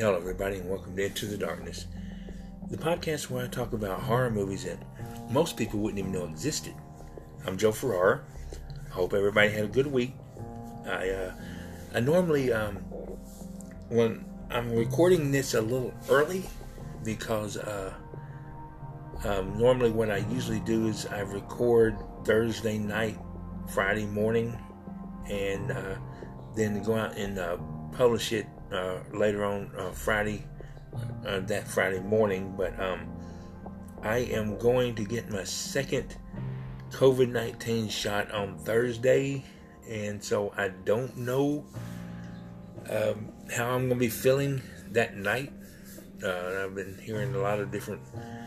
Hello, everybody, and welcome to Into the Darkness, the podcast where I talk about horror movies that most people wouldn't even know existed. I'm Joe Ferrara. I hope everybody had a good week. I normally, when I'm recording this a little early, because normally what I usually do is I record Thursday night, Friday morning, and then go out and publish it later on Friday, that Friday morning. But I am going to get my second COVID-19 shot on Thursday, and so I don't know how I'm going to be feeling that night. I've been hearing a lot of different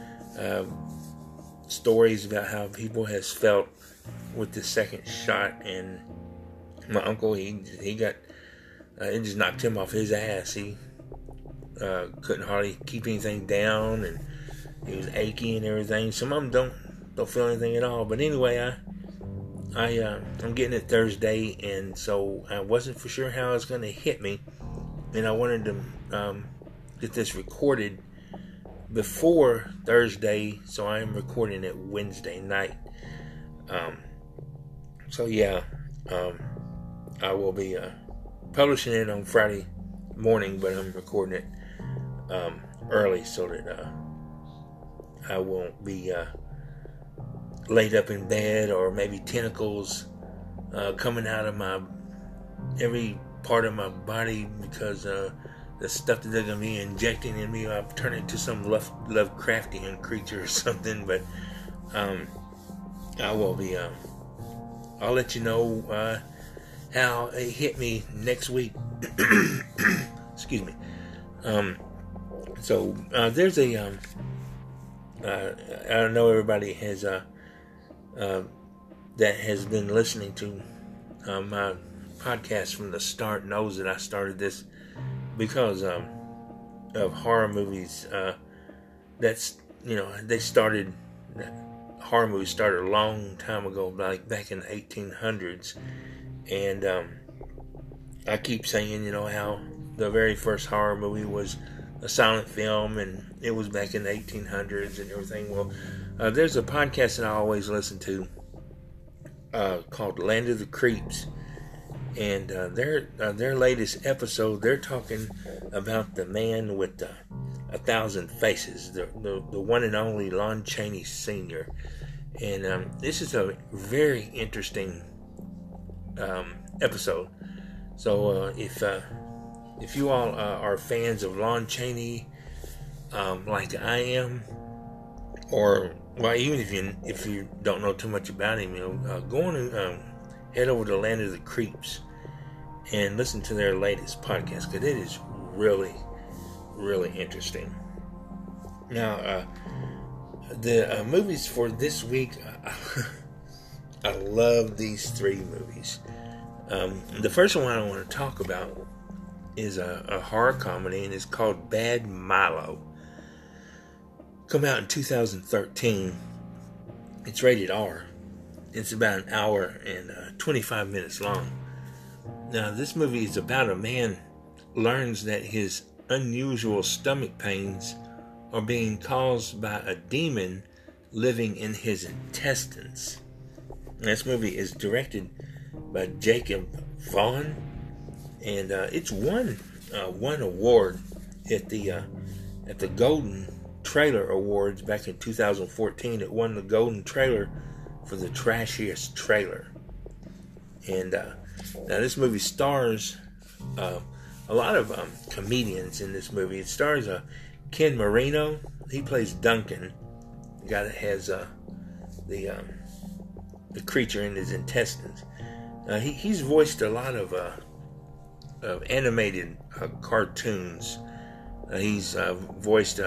stories about how people has felt with the second shot, and my uncle, he got it just knocked him off his ass. He couldn't hardly keep anything down, and he was achy and everything. Some of them don't feel anything at all. But anyway, I'm getting it Thursday, and so I wasn't for sure how it was going to hit me, and I wanted to get this recorded before Thursday, so I am recording it Wednesday night. I will be publishing it on Friday morning, but I'm recording it early so that I won't be laid up in bed, or maybe tentacles coming out of every part of my body, because the stuff that they're going to be injecting in me, I'll turn into some Lovecraftian creature or something. But I will be I'll let you know how it hit me next week. Excuse me. So there's a I know everybody has that has been listening to my podcast from the start knows that I started this because of horror movies. Horror movies started a long time ago, like back in the 1800s. And I keep saying, how the very first horror movie was a silent film, and it was back in the 1800s and everything. Well, there's a podcast that I always listen to called Land of the Creeps, and their latest episode, they're talking about the man with 1,000 faces, the one and only Lon Chaney Sr. And this is a very interesting episode. So if you all are fans of Lon Chaney, like I am, or even if you don't know too much about him, go on and head over to Land of the Creeps and listen to their latest podcast, because it is really, really interesting. Now, the movies for this week, I love these three movies. The first one I want to talk about is a horror comedy, and it's called Bad Milo. Come out in 2013. It's rated R. It's about an hour and 25 minutes long. Now, this movie is about a man learns that his unusual stomach pains are being caused by a demon living in his intestines. This movie is directed by Jacob Vaughn, and it's won one award at the Golden Trailer Awards back in 2014. It won the Golden Trailer for the trashiest trailer. And now this movie stars a lot of comedians in this movie. It stars Ken Marino. He plays Duncan, the guy that has the creature in his intestines. He's voiced a lot of animated cartoons. He's voiced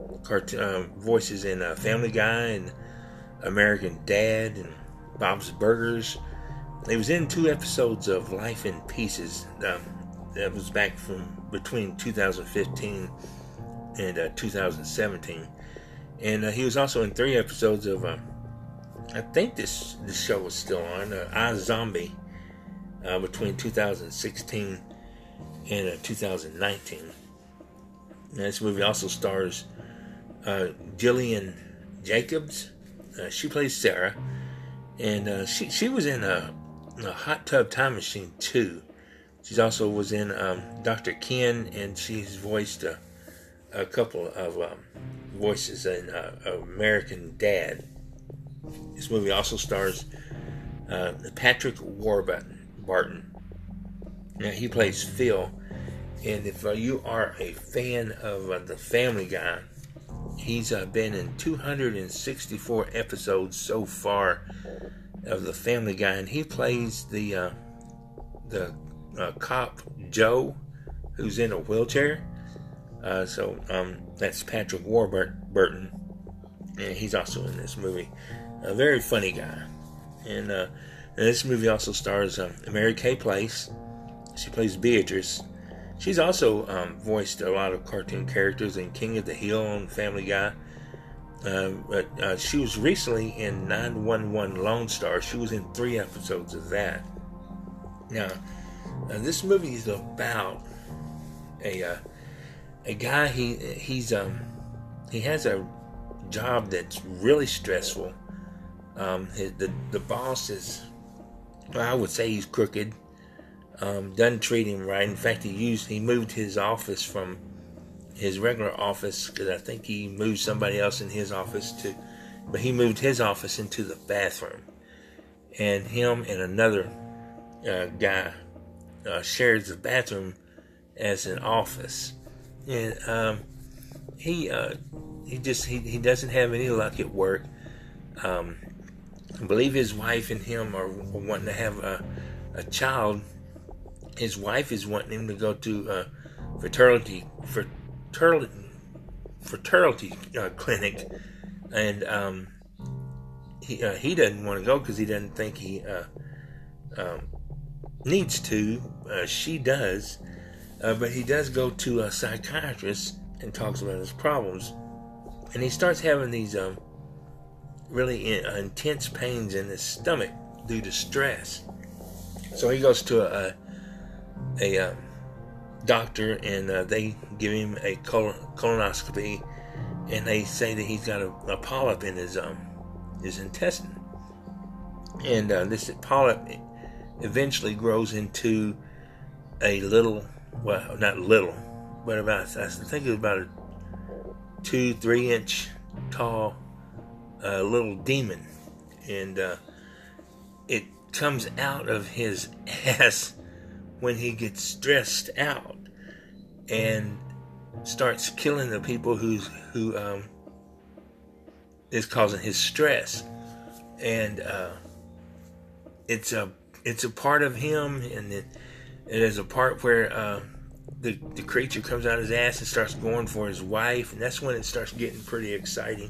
voices in Family Guy and American Dad and Bob's Burgers. He was in 2 episodes of Life in Pieces. That was back from between 2015 and 2017. And he was also in 3 episodes of I think this show was still on iZombie between 2016 and 2019. Now, this movie also stars Gillian Jacobs. She plays Sarah, and she was in a Hot Tub Time Machine too. She also was in Dr. Ken, and she's voiced a couple of voices in American Dad. This movie also stars Patrick Warburton. Now, he plays Phil, and if you are a fan of The Family Guy, he's been in 264 episodes so far of The Family Guy, and he plays the cop Joe, who's in a wheelchair. So that's Patrick Warburton, and he's also in this movie. A very funny guy. And this movie also stars Mary Kay Place. She plays Beatrice. She's also voiced a lot of cartoon characters in King of the Hill on Family Guy. But she was recently in 911 Lone Star. She was in 3 episodes of that. Now, this movie is about a guy. He has a job that's really stressful. The boss is, well, I would say he's crooked. Doesn't treat him right. In fact, he moved his office from his regular office, because I think he moved somebody else in his office but he moved his office into the bathroom, and him and another guy shares the bathroom as an office, and he doesn't have any luck at work. I believe his wife and him are wanting to have a child. His wife is wanting him to go to fertility clinic, and he doesn't want to go because he doesn't think he needs to. She does, but he does go to a psychiatrist and talks about his problems, and he starts having these really intense pains in his stomach due to stress. So he goes to a doctor, and they give him a colonoscopy, and they say that he's got a polyp in his intestine, and this polyp eventually grows into a little, well, not little, but about, I think it was about a 2-3 inch tall little demon, and it comes out of his ass when he gets stressed out and starts killing the people who is causing his stress, and it's a part of him, and there's a part where the creature comes out of his ass and starts going for his wife, and that's when it starts getting pretty exciting.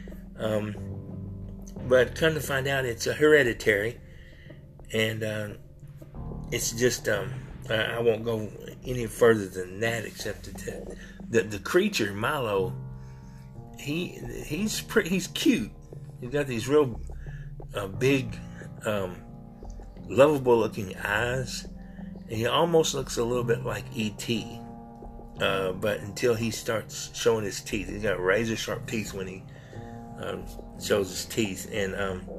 But come to find out, it's a hereditary, and it's just I won't go any further than that, except that the creature Milo, he's cute. He's got these real big, lovable looking eyes, and he almost looks a little bit like E.T. But until he starts showing his teeth, he's got razor sharp teeth when he shows his teeth, and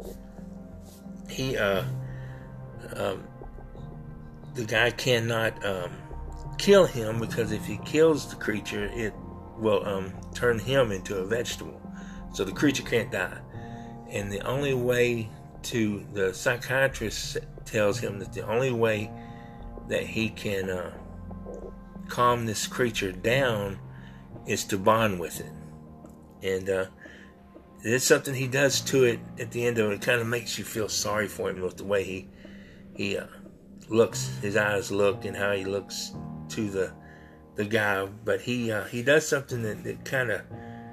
the guy cannot kill him, because if he kills the creature, it will turn him into a vegetable. So the creature can't die. And the only way the psychiatrist tells him that the only way that he can calm this creature down is to bond with it. And there's something he does to it at the end of it. It kind of makes you feel sorry for him with the way he looks, his eyes look, and how he looks to the guy. But he does something that kind of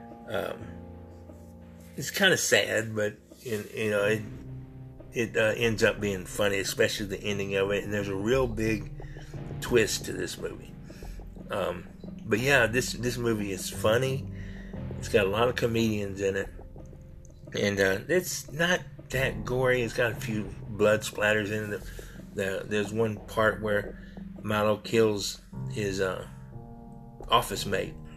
it's kind of sad, but it ends up being funny, especially the ending of it. And there's a real big twist to this movie. But yeah, this movie is funny. It's got a lot of comedians in it, and it's not that gory. It's got a few blood splatters in it. There's one part where Milo kills his office mate,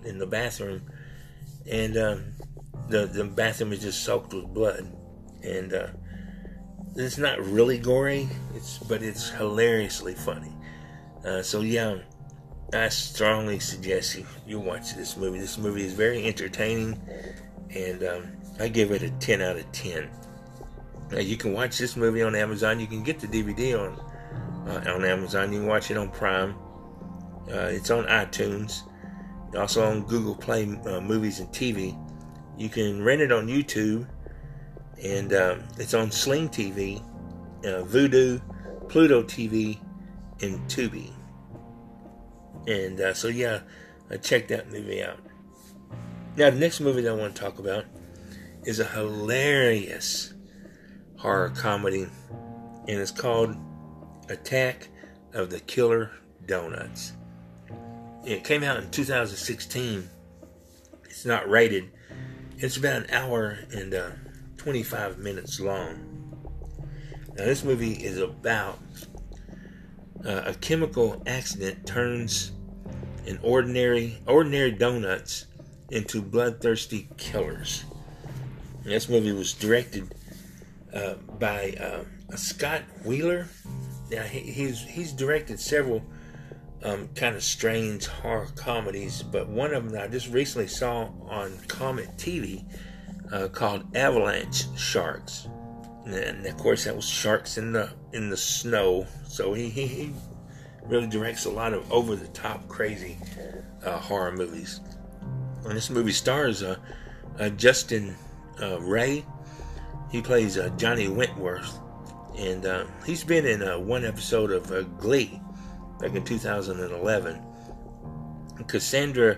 in the bathroom, and the bathroom is just soaked with blood, and it's not really gory, but it's hilariously funny. So yeah, I strongly suggest you watch this movie. This movie is very entertaining, and I give it a 10 out of 10. You can watch this movie on Amazon. You can get the DVD on Amazon. You can watch it on Prime. It's on iTunes. Also on Google Play Movies and TV. You can rent it on YouTube, and it's on Sling TV, Vudu, Pluto TV, and Tubi. And so yeah, check that movie out. Now the next movie that I want to talk about is a hilarious horror comedy, and it's called Attack of the Killer Donuts. It came out in 2016. It's not rated. It's about an hour and 25 minutes long. Now this movie is about a chemical accident turns an ordinary donuts into bloodthirsty killers. And this movie was directed by Scott Wheeler. Now he's directed several kind of strange horror comedies, but one of them I just recently saw on Comet TV called Avalanche Sharks, and of course that was sharks in the snow. So he really directs a lot of over the top crazy horror movies. And this movie stars Justin Ray. He plays Johnny Wentworth, and he's been in one episode of Glee back in 2011. Cassandra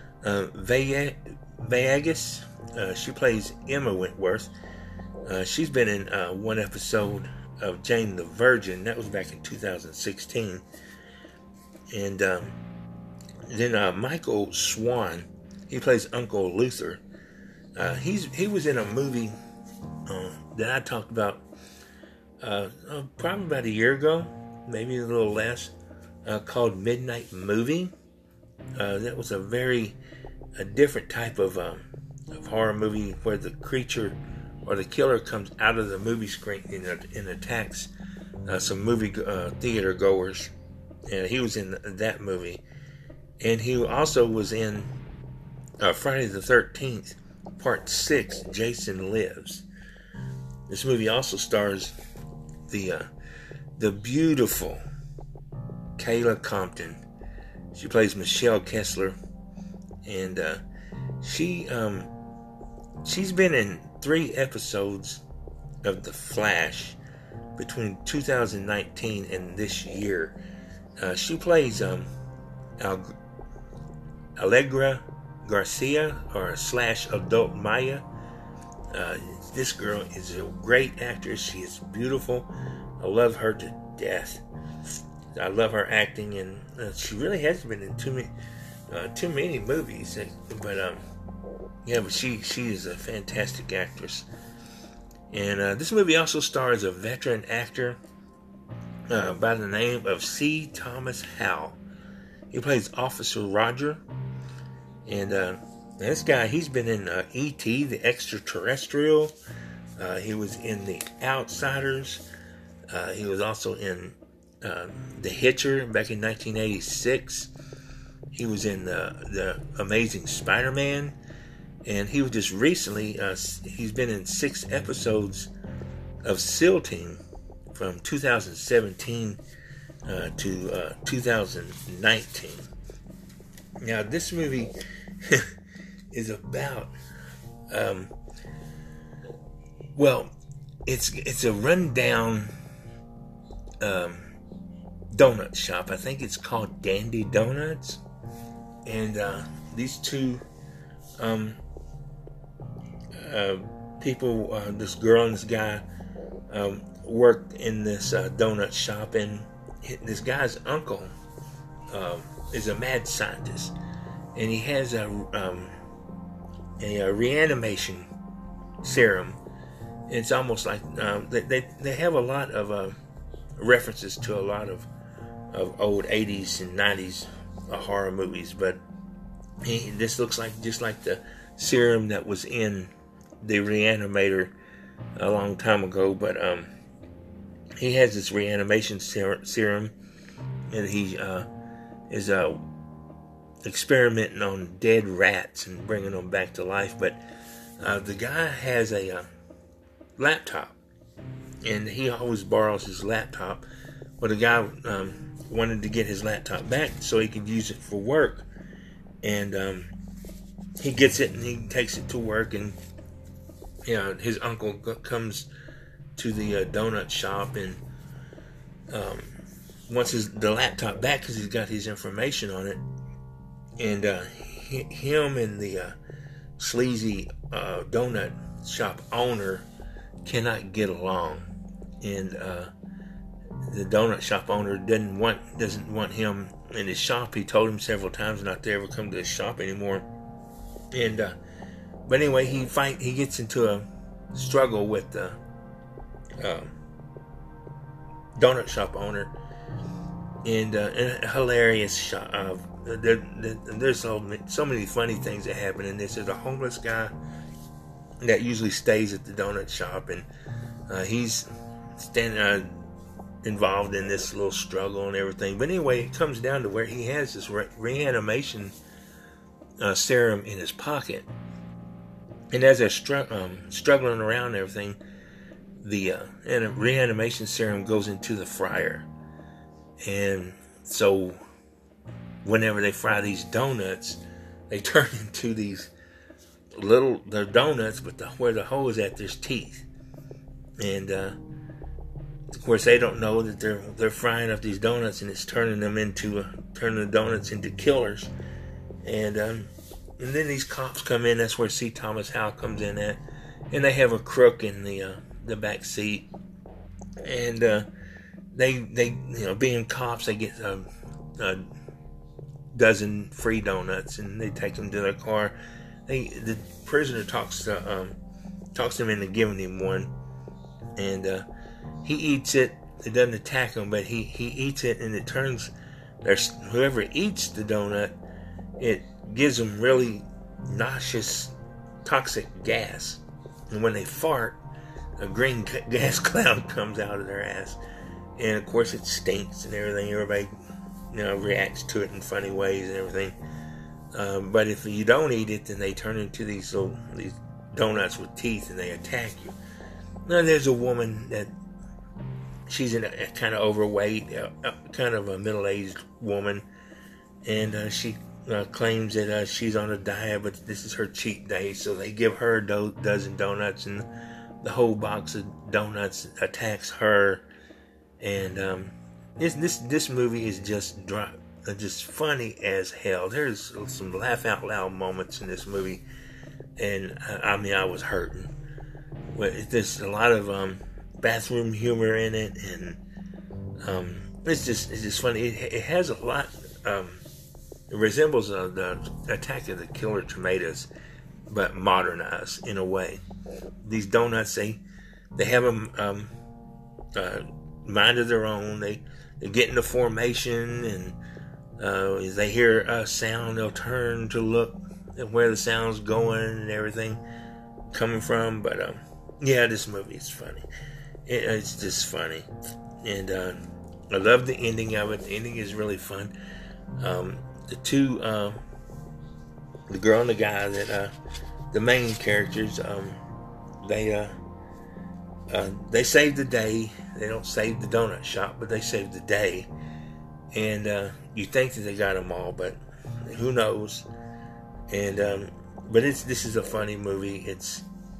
Villegas, she plays Emma Wentworth. She's been in one episode of Jane the Virgin. That was back in 2016. And then Michael Swan, he plays Uncle Luther. He was in a movie that I talked about probably about a year ago, maybe a little less, called Midnight Movie. That was a different type of horror movie where the creature or the killer comes out of the movie screen and attacks some movie theater goers. And he was in that movie. And he also was in Friday the 13th, Part 6, Jason Lives. This movie also stars the beautiful Kayla Compton. She plays Michelle Kessler, and she's been in 3 episodes of The Flash between 2019 and this year. She plays Allegra Garcia or / Adult Maya. This girl is a great actress. She is beautiful. I love her to death. I love her acting, and she really hasn't been in too many movies. But she is a fantastic actress. And this movie also stars a veteran actor by the name of C. Thomas Howell. He plays Officer Roger. And this guy, he's been in E.T., the Extraterrestrial. He was in The Outsiders. He was also in The Hitcher back in 1986. He was in the Amazing Spider-Man. And he was just recently, he's been in 6 episodes of SEAL Team from 2017 to 2019. Now, this movie is about, it's a rundown donut shop. I think it's called Dandy Donuts. And these two people, this girl and this guy, worked in this donut shop, and this guy's uncle is a mad scientist, and he has a reanimation serum. It's almost like they have a lot of references to a lot of old 80s and 90s horror movies, but This looks like just like the serum that was in the Reanimator a long time ago, but he has this reanimation serum, and he is experimenting on dead rats and bringing them back to life. But the guy has a laptop, and he always borrows his laptop. But the guy wanted to get his laptop back so he could use it for work, and he gets it and he takes it to work, and his uncle comes to the donut shop and wants the laptop back because he's got his information on it. And him and the sleazy donut shop owner cannot get along, and the donut shop owner doesn't want him in his shop. He told him several times not to ever come to his shop anymore. And but anyway, he gets into a struggle with the donut shop owner, and a hilarious shot. There's so many funny things that happen in this. There's a homeless guy that usually stays at the donut shop, and he's involved in this little struggle and everything. But anyway, it comes down to where he has this reanimation serum in his pocket, and as they're struggling around and everything, the reanimation serum goes into the fryer, and so whenever they fry these donuts, they turn into these they're donuts, but where the hole is at, there's teeth. And of course, they don't know that they're frying up these donuts, and it's turning the donuts into killers. And then these cops come in. That's where C. Thomas Howell comes in at, and they have a crook in the back seat. And they being cops, they get a dozen free donuts, and they take them to their car. The prisoner talks him into giving him one, and he eats it. It doesn't attack him, but he eats it, and it turns whoever eats the donut, it gives them really nauseous, toxic gas, and when they fart, a green gas cloud comes out of their ass, and of course it stinks and everything. Everybody reacts to it in funny ways and everything. But if you don't eat it, then they turn into these donuts with teeth, and they attack you. Now there's a woman that she's in a kind of overweight, kind of a middle-aged woman, and she claims that she's on a diet, but this is her cheat day, so they give her a dozen donuts, and the whole box of donuts attacks her. And this movie is just funny as hell. There's some laugh out loud moments in this movie, and I was hurting. There's a lot of bathroom humor in it, and it's just funny. It has a lot. It resembles the Attack of the Killer Tomatoes, but modernized in a way. These donuts, they have a mind of their own. They get into formation, and as they hear a sound, they'll turn to look at where the sound's going and everything coming from. But this movie is funny. It's just funny, and I love the ending of it. The ending is really fun. The two, the girl and the guy, that the main characters, they save the day. They don't save the donut shop, but they save the day. And you think that they got them all, but who knows? And but this is a funny movie. It's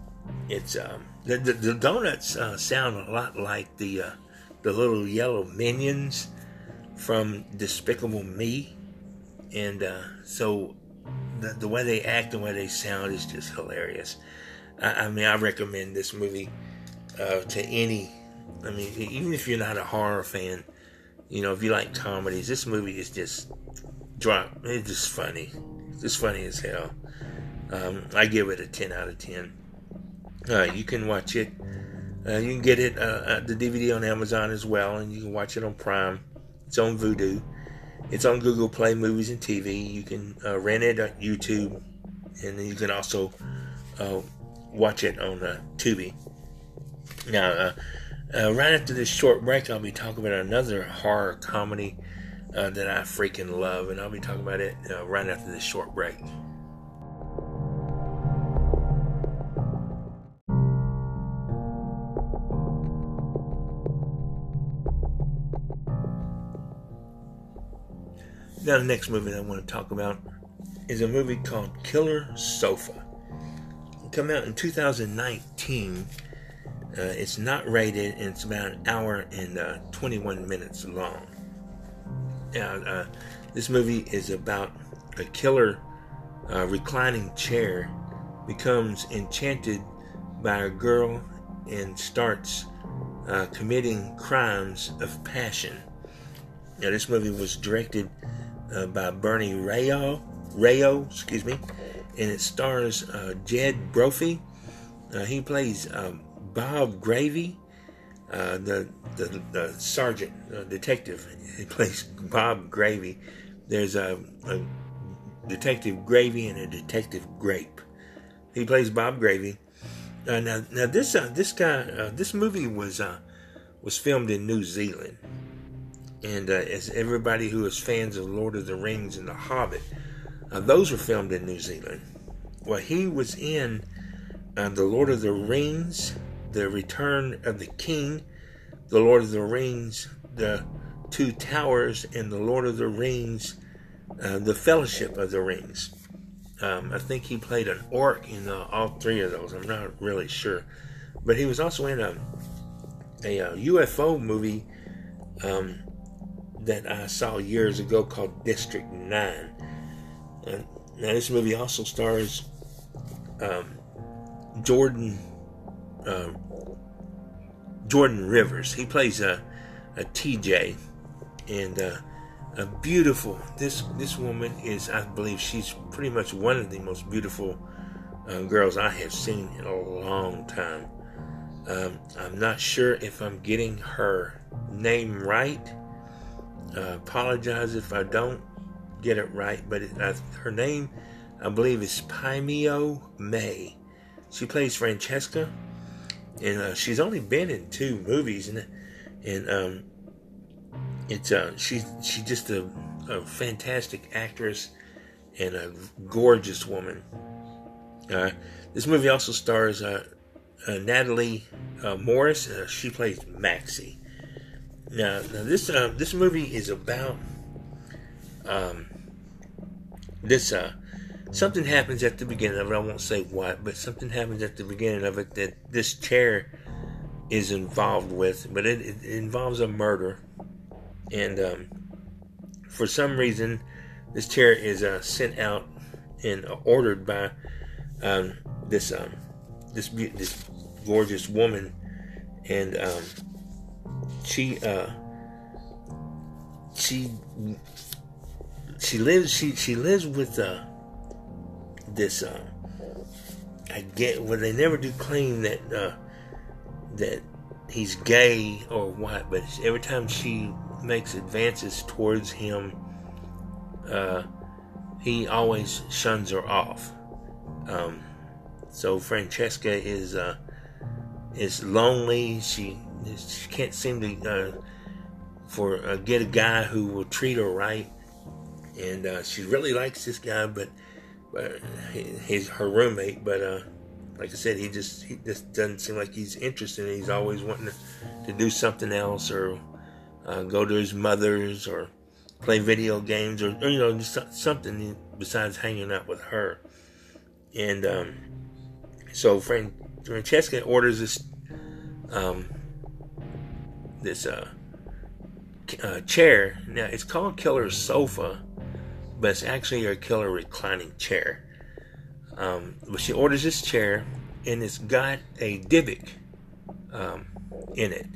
the donuts sound a lot like the little yellow minions from Despicable Me, and so the way they act and the way they sound is just hilarious. I recommend this movie to any. Even if you're not a horror fan, if you like comedies, this movie is just it's just funny. It's just funny as hell. I give it a 10 out of 10. You can watch it. You can get it the DVD on Amazon as well, and you can watch it on Prime. It's on Vudu, It's on Google Play Movies and TV. You can rent it on YouTube, and then you can also watch it on Tubi. Now, right after this short break, I'll be talking about another horror comedy that I freaking love, and I'll be talking about it right after this short break. Now, the next movie that I want to talk about is a movie called Killer Sofa. It came out in 2019. It's not rated, and it's about an hour and 21 minutes long. Now, this movie is about a killer reclining chair becomes enchanted by a girl and starts committing crimes of passion. Now, this movie was directed by Bernie Rayo, and it stars Jed Brophy. He plays Bob Gravy, the sergeant, detective. He plays Bob Gravy. There's a Detective Gravy and a Detective Grape. He plays Bob Gravy. Now this movie was filmed in New Zealand. And as everybody who is fans of Lord of the Rings and The Hobbit, those were filmed in New Zealand. Well, he was in The Lord of the Rings, The Return of the King, The Lord of the Rings, The Two Towers, and The Lord of the Rings, The Fellowship of the Rings. I think he played an orc in all three of those. I'm not really sure. But he was also in a UFO movie that I saw years ago called District 9. Now this movie also stars Jordan Rivers. He plays a TJ, and a beautiful. This woman is, I believe, she's pretty much one of the most beautiful girls I have seen in a long time. I'm not sure if I'm getting her name right. Apologize if I don't get it right, but her name, I believe, is Paimio May. She plays Francesca, and she's only been in 2 movies, and she's just a fantastic actress and a gorgeous woman. This movie also stars Natalie Morris. She plays Maxie. Now this movie is about something happens at the beginning of it. I won't say what, but something happens at the beginning of it that this chair is involved with. But it involves a murder, and for some reason, this chair is sent out and ordered by this gorgeous woman, and she lives with this they never do claim that he's gay or what, but every time she makes advances towards him, he always shuns her off. So Francesca is lonely. She can't seem to get a guy who will treat her right, and she really likes this guy, but he's her roommate. But like I said, he just doesn't seem like he's interested. He's always wanting to do something else, or go to his mother's, or play video games, or just something besides hanging out with her. And so Francesca orders this chair. Now it's called Killer Sofa, but it's actually a killer reclining chair. But she orders this chair, and it's got a Dybbuk in it.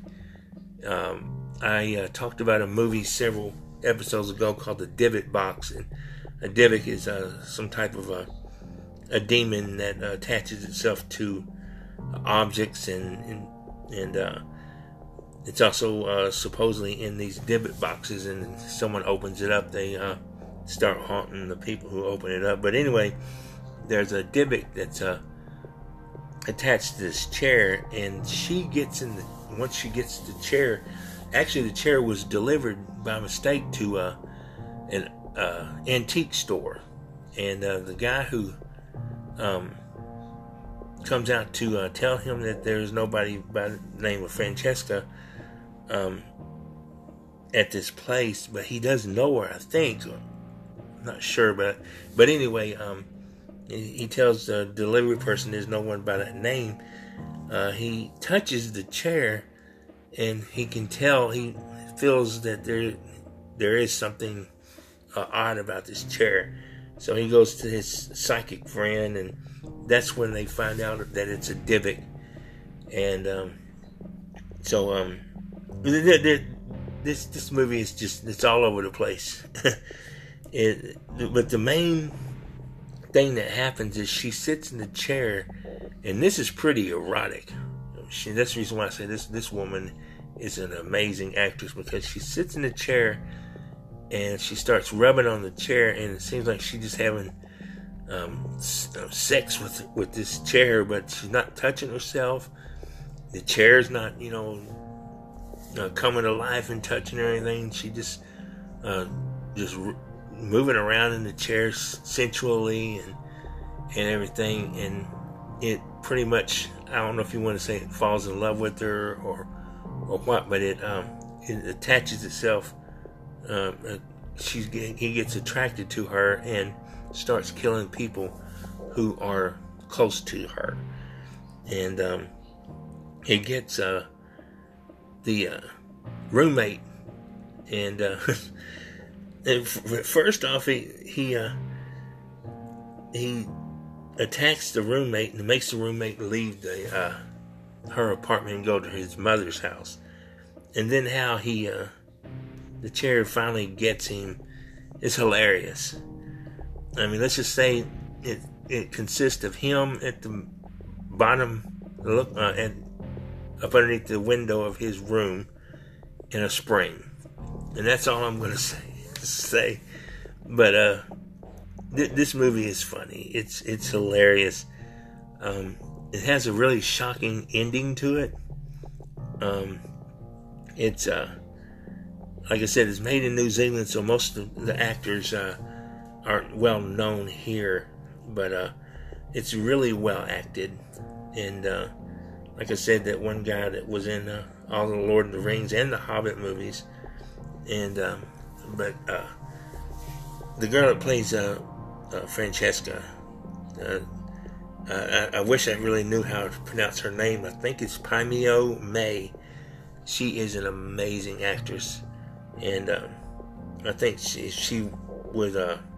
I talked about a movie several episodes ago called The Dybbuk Box, and a Dybbuk is some type of a demon that attaches itself to objects and it's also supposedly in these Dybbuk boxes, and someone opens it up, they start haunting the people who open it up. But anyway, there's a Dybbuk that's attached to this chair, and once she gets the chair, actually the chair was delivered by mistake to an antique store, and the guy who comes out to tell him that there's nobody by the name of Francesca at this place, but he doesn't know her, I think. I'm not sure, but anyway, he tells the delivery person there's no one by that name. He touches the chair, and he can tell, he feels that there is something odd about this chair. So he goes to his psychic friend, and that's when they find out that it's a Dybbuk. And this movie is just, it's all over the place. But the main thing that happens is she sits in the chair, and this is pretty erotic. That's the reason why I say this woman is an amazing actress, because she sits in the chair and she starts rubbing on the chair, and it seems like she's just having sex with this chair, but she's not touching herself. The chair's not, coming to life and touching her or anything. She just moving around in the chair sensually and everything, and it pretty much, I don't know if you want to say it falls in love with her or what, but it attaches itself. He gets attracted to her and starts killing people who are close to her, and he gets the roommate, and first off, he attacks the roommate and makes the roommate leave her apartment and go to his mother's house. And then how the chair finally gets him is hilarious. I mean, let's just say it consists of him at the bottom, up underneath the window of his room in a spring. And that's all I'm going to say. But this movie is funny. It's hilarious. It has a really shocking ending to it. It's like I said, it's made in New Zealand, so most of the actors aren't well known here, but it's really well acted. And like I said, that one guy that was in all the Lord of the Rings and the Hobbit movies, and but the girl that plays Francesca, I wish I really knew how to pronounce her name. I think it's Paimio May. She is an amazing actress, and I think she would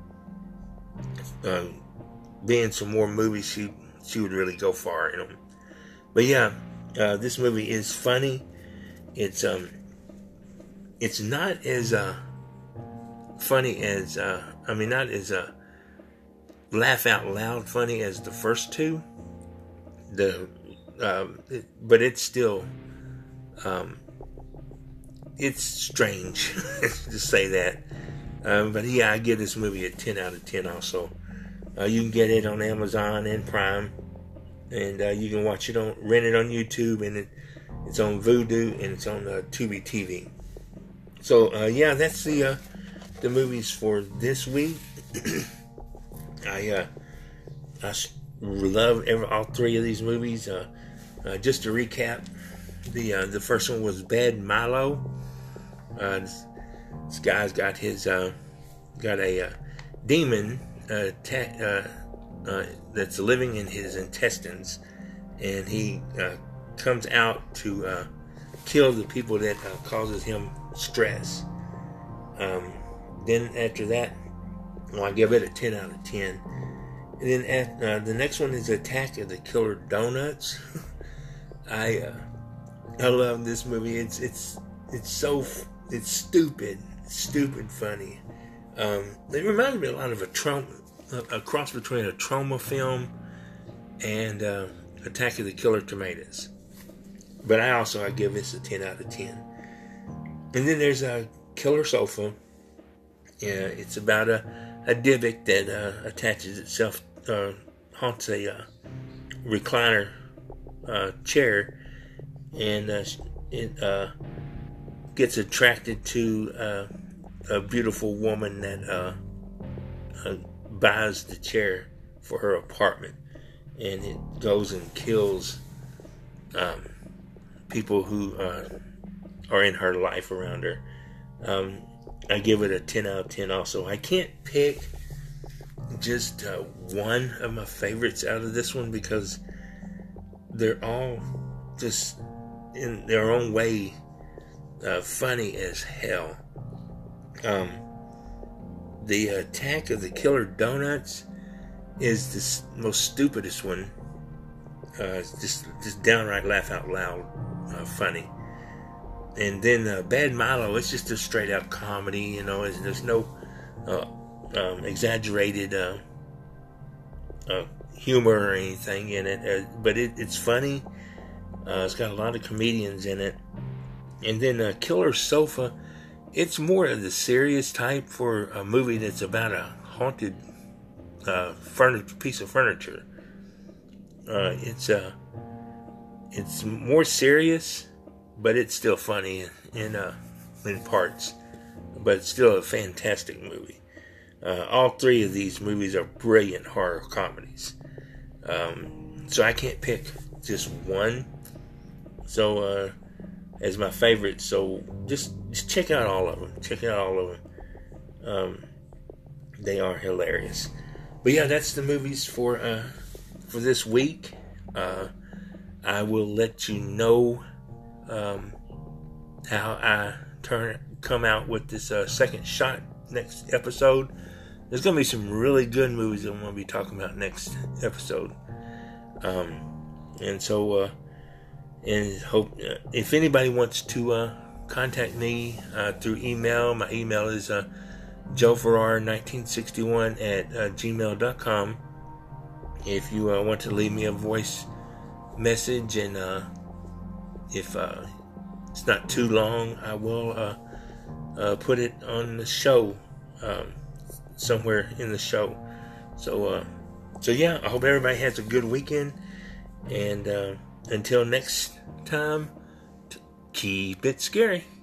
be in some more movies. She would really go far in them. But yeah, this movie is funny. It's not as funny as not as laugh out loud funny as the first two. But it's still it's strange to say that. But yeah, I give this movie a 10 out of 10 also. You can get it on Amazon and Prime, and you can rent it on YouTube, and it's on Vudu, and it's on Tubi TV. So yeah, that's the movies for this week. I love all three of these movies. Just to recap, the first one was Bad Milo. This guy's got a demon that's living in his intestines, and he comes out to kill the people that causes him stress. Then after that, I give it a 10 out of 10. And then the next one is Attack of the Killer Donuts. I love this movie. It's stupid funny. It reminds me a lot of a cross between a Trauma film and Attack of the Killer Tomatoes. But I give this a 10 out of 10. And then there's a Killer Sofa. Yeah, it's about a Dybbuk that attaches itself, haunts a recliner chair, and it gets attracted to a beautiful woman that buys the chair for her apartment, and it goes and kills people who are in her life around her. I give it a 10 out of 10 also. I can't pick just one of my favorites out of this one because they're all just in their own way funny as hell. The Attack of the Killer Donuts is the most stupidest one. It's just downright laugh out loud funny. And then Bad Milo, it's just a straight out comedy, you know. There's no exaggerated humor or anything in it, but it's funny. It's got a lot of comedians in it. And then Killer Sofa, it's more of the serious type for a movie that's about a haunted piece of furniture. It's more serious, but it's still funny in parts. But it's still a fantastic movie. All three of these movies are brilliant horror comedies. So I can't pick just one. So as my favorite. So just check out all of them. Check out all of them. They are hilarious. But yeah, that's the movies for this week. I will let you know how I come out with this second shot next episode. There's going to be some really good movies that I'm going to be talking about next episode. And so, and hope if anybody wants to contact me through email, my email is joeferrar1961 at gmail.com. If you want to leave me a voice message, and if it's not too long, I will put it on the show, somewhere in the show. So yeah, I hope everybody has a good weekend, and until next time, keep it scary.